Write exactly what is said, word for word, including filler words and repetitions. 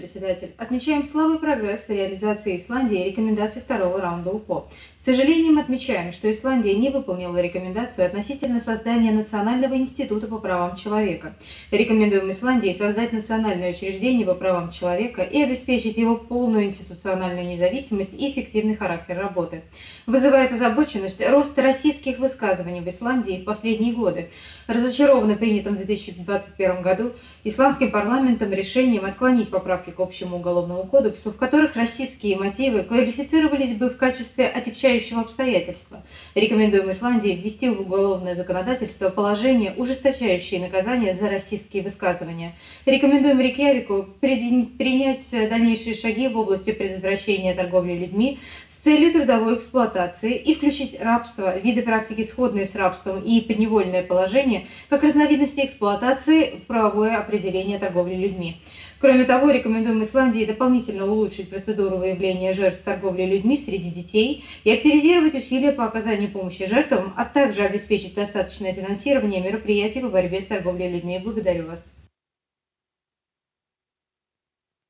председатель. Отмечаем слабый прогресс в реализации Исландии рекомендаций второго раунда УПО. С сожалением отмечаем, что Исландия не выполнила рекомендацию относительно создания Национального института по правам человека. Рекомендуем Исландии создать национальное учреждение по правам человека и обеспечить его полную институциональную независимость и эффективный характер работы. Вызывает озабоченность рост российских высказываний в Исландии в последние годы. Разочарованно принятым в две тысячи двадцать первом году исландским парламентом решением отклонить поправки к общему уголовному кодексу, в которых российские мотивы квалифицировались бы в качестве отягчающего обстоятельства. Рекомендуем Исландии ввести в уголовное законодательство положения, ужесточающие наказания за российские высказывания. Рекомендуем Рейкьявику принять дальнейшие шаги в области предотвращения торговли людьми с целью трудовой эксплуатации и включить рабство, виды практики, сходные с рабством, и подневольное положение как разновидности эксплуатации в правовое определение торговли людьми. Кроме того, рекомендуем Исландии дополнительно улучшить процедуру выявления жертв торговли людьми среди детей и активизировать усилия по оказанию помощи жертвам, а также обеспечить достаточное финансирование мероприятий по борьбе с торговлей людьми. Благодарю вас.